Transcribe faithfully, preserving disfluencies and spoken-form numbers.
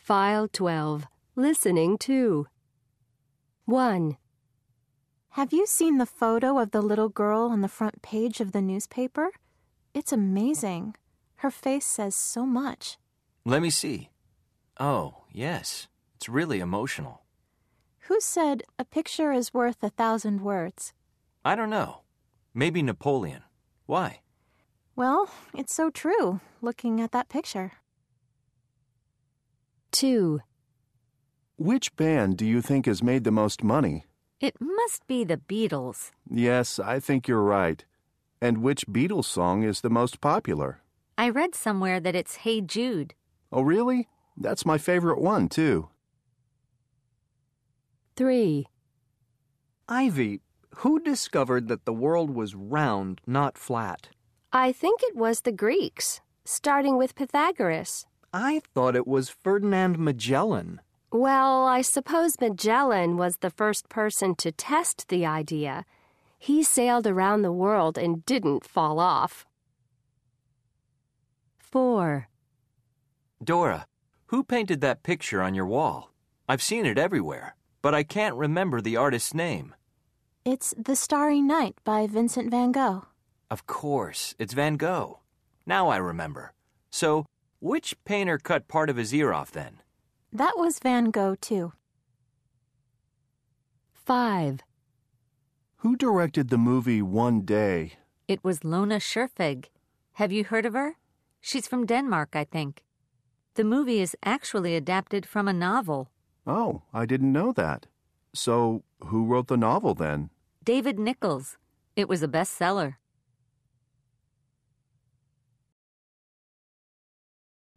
File twelve. Listening two. one. Have you seen the photo of the little girl on the front page of the newspaper? It's amazing. Her face says so much. Let me see. Oh, yes. It's really emotional. Who said a picture is worth a thousand words? I don't know. Maybe Napoleon. Why? Well, it's so true, looking at that picture. two. Which band do you think has made the most money? It must be the Beatles. Yes, I think you're right. And which Beatles song is the most popular? I read somewhere that it's Hey Jude. Oh, really? That's my favorite one, too. three. Ivy, who discovered that the world was round, not flat? I think it was the Greeks, starting with Pythagoras. I thought it was Ferdinand Magellan. Well, I suppose Magellan was the first person to test the idea. He sailed around the world and didn't fall off. four. Dora, who painted that picture on your wall? I've seen it everywhere, but I can't remember the artist's name. It's The Starry Night by Vincent van Gogh. Of course, it's Van Gogh. Now I remember. So, which painter cut part of his ear off then? That was Van Gogh, too. five. Who directed the movie One Day? It was Lona Scherfig. Have you heard of her? She's from Denmark, I think. The movie is actually adapted from a novel. Oh, I didn't know that. So, who wrote the novel then? David Nichols. It was a bestseller.